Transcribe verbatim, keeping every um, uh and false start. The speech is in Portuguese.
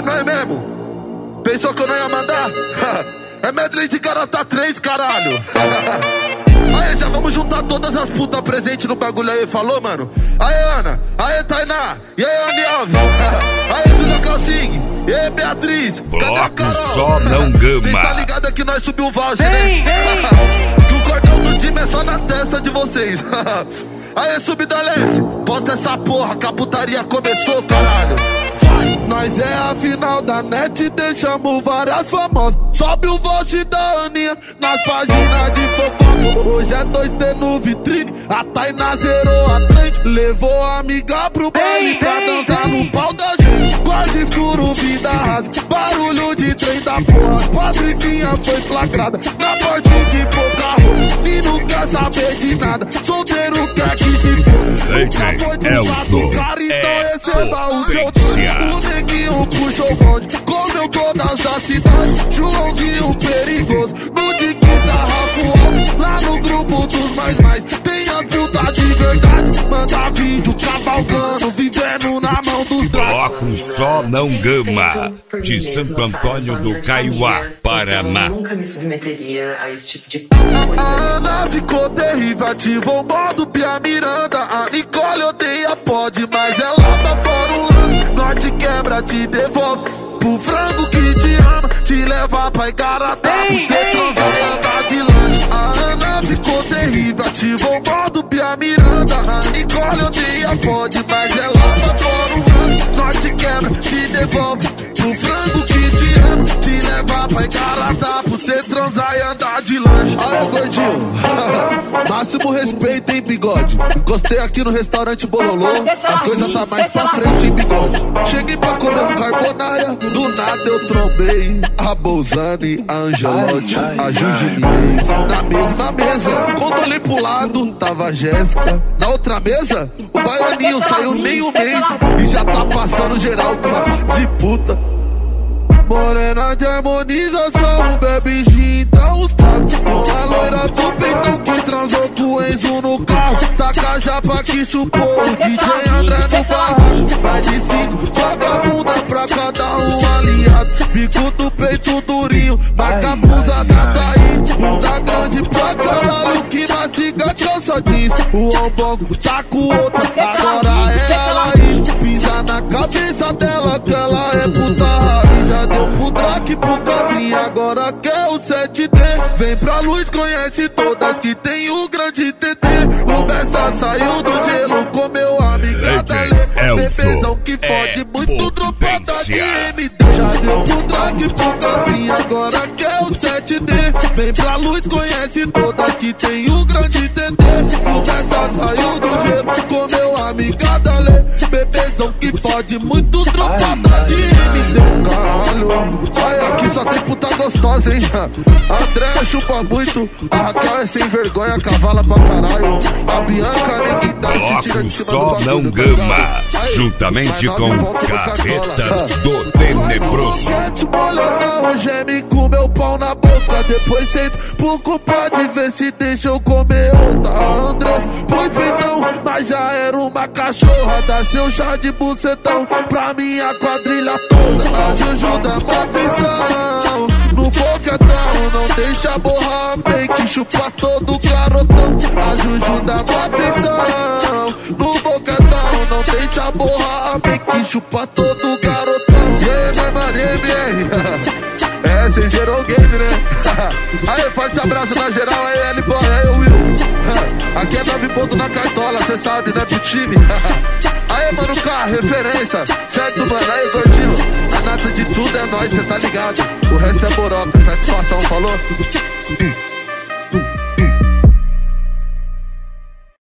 Não é mesmo? Pensou que eu não ia mandar? É medley de garota três, caralho. Aí, já vamos juntar todas as putas presentes no bagulho aí, falou, mano? Aí, Ana, aí, Tainá, e aí, Andy Alves, aí, Julia Calcing, e aí, Beatriz, bloco só não gama. Cês tá ligado que nós subiu o voucher, né? Que o cordão do time é só na testa de vocês. Aí, Subdalece, posta essa porra, que a putaria começou, caralho. Vai, nós é a final da net, deixamos várias famosas. Sobe o vote da Aninha nas páginas de fofoca. Hoje é dois T no vitrine, a Tainá zerou a trend. Levou a amiga pro baile pra dançar no pau da gente. Quarto escuro, vida rasa, barulho de trem da porra. Patricinha foi flagrada na porte de pouca roupa. Nino quer saber de nada, solteiro quer que se for. Nunca foi do lado, cara, então receba o seu tempo. O neguinho puxou o bonde, comeu todas as cidades. Joãozinho perigoso, no Dicks da Rafael. Lá no grupo dos mais mais, tem as putas de verdade. Manda vídeo cavalgando, vivendo na mão dos braços. Bloco só não gama, de Santo Antônio do Caiuá, Paraná. Eu nunca me submeteria a esse tipo de A Ana ficou terrível, ativou o modo Pia Miranda. A Nicole odeia pode, mas ela tá fora um lance. Nós te quebra, te devolve pro frango que te ama, te leva pra Igarapé, pra você transar e andar de lanche. A Ana ficou terrível, ativou o modo Pia Miranda. A Nicole odeia pode, mas ela tá fora um lance. Nós te quebra, te devolve pro frango que te ama, te leva pra Igarapé, pra você transar e andar de lanche. Aí, gordinho, máximo respeito, hein, bigode. Encostei aqui no restaurante Bololô, as coisas tá mais pra frente, hein, bigode. Cheguei pra comer um carbonara, do nada eu trombei a Bolzani, a Angelotti, a Juju Inês. Na mesma mesa, quando olhei pro lado, tava a Jéssica. Na outra mesa, o baianinho saiu nem um mês e já tá passando geral com uma parte de puta. Morena de harmonização, bebe gin, dá uns trapos. Com a loira do peitão que transou com o Enzo no carro. Taca a japa que chupou o D J André no barraco. Mais de cinco, joga a bunda pra cada um aliado. Bico do peito durinho, marca a blusa da Thaís. Bunda grande pra caralho, que mastiga calça jeans. O ombongo tá com o outro, agora é ela aí. Pisa na cabeça dela que ela é puta raiz. Já deu pro Drake, pro Cabrinha, agora quer o sete D. Vem pra luz, conhece todas que tem o grande T T. O Bessa saiu do gelo, comeu a amiga da Lê. Bebezão que fode é muito, dropada de M D. Já deu pro Drake, pro Cabrinha, agora quer o sete D. Vem pra luz, conhece todas que tem o grande T T. O Bessa saiu do gelo, comeu a amiga da Lê. Bebezão que fode muito, dropada de M D. Caralho, ai, aqui só tem puta gostosa, hein? A Andréa chupa muito, a Raquel é sem vergonha, cavala pra caralho. A Bianca ninguém dá, se tira de cima do só bagulho, não tá gama, aí, juntamente com Carreta do Tenebroso. Molhadão, geme com meu pau na boca. Depois sento pro compadre ver se deixa eu comer outra. A Andressa pôs peitão, mas já era uma cachorra. Dá seu chá de bucetão pra minha quadrilha toda. A Juju dá uma atenção no boquetão, não deixa borrar a make, chupa todo garotão. A Juju dá uma atenção no boquetão, não deixa borrar a make, chupa todo garotão. E aí, meu mano, e aí, M R? É, cês zerou o game, né? Aí, forte abraço na geral, aí, L-Boy, aí, Will. Aqui é nove pontos na cartola, cê sabe, né, pro time. Aí, mano, K, referência, certo, mano? Aí, gordinho, a nata de tudo é nóis, cê tá ligado? O resto é boroca, satisfação, falou?